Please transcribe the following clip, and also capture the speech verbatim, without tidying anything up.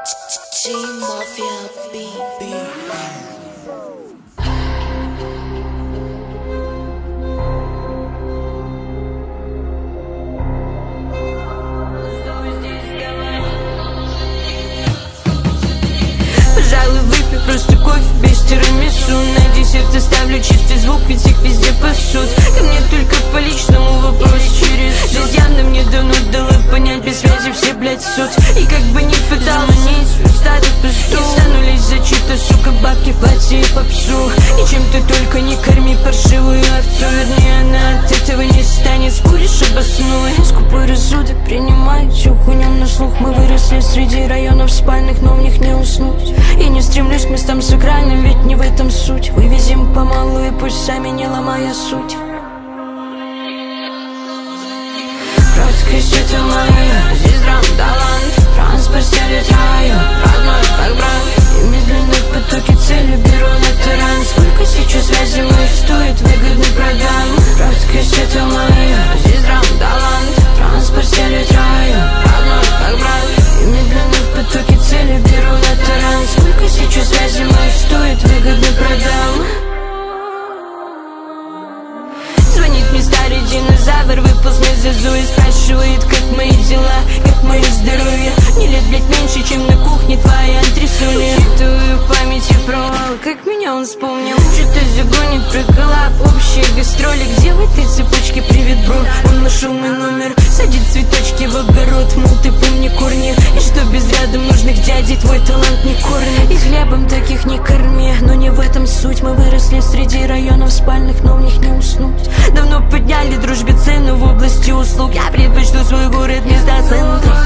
G-Mafia B B. Пожалуй, выпью просто кофе без тирамису. На десерт оставлю чистый звук, ведь их везде пасут. Ко мне только по личному вопросу через жизнь явно мне давно дала понять, без связи все, блядь, суд. И как бы не пытался стать пусту, стану лишь за чьи-то, сука, бабки в платье и попсу. И чем ты только не корми паршивую овцу, вернее, она от этого не станет. Скуришь, обоснуй, скупой рассудок принимай всю хуйню на слух. Мы выросли среди районов спальных, но в них не уснуть. И не стремлюсь к местам сакральным, ведь не в этом суть. Вывезем помалу и пусть сами, не ломая суть. Просто это моя, здесь драм, талант. Транспорт стелит раю, родной как брат. И медленно в потоке цели беру на таран. Сколько сейчас связи моих стоит, выгодный продам. Просто это моя, здесь драм, талант. Транспорт стелит раю, родной как брат. И медленно в потоке цели беру на таран. Сколько сейчас связи моих стоит, выгодный продам. Звонит мне старый динозавр, выполз мне за зу и спрашивает, как мои дела, как мое здоровье. Не лет, блядь, меньше, чем на кухне твоя антресоли. Учитываю в памяти провал, как меня он вспомнил. Что-то загонит про коллаб, общие гастроли. Где в этой цепочке привет, бро? Он нашел мой номер, садит цветочки в огород, мол, ты помни корни. И что без рядом нужных дядей твой талант не кормит. И хлебом таких не корми, но не в этом суть. Мы выросли среди районов спальных, но в них не уснуть. Давно подняли дружбе цену в области услуг. Я предпочту свой город вместо центра.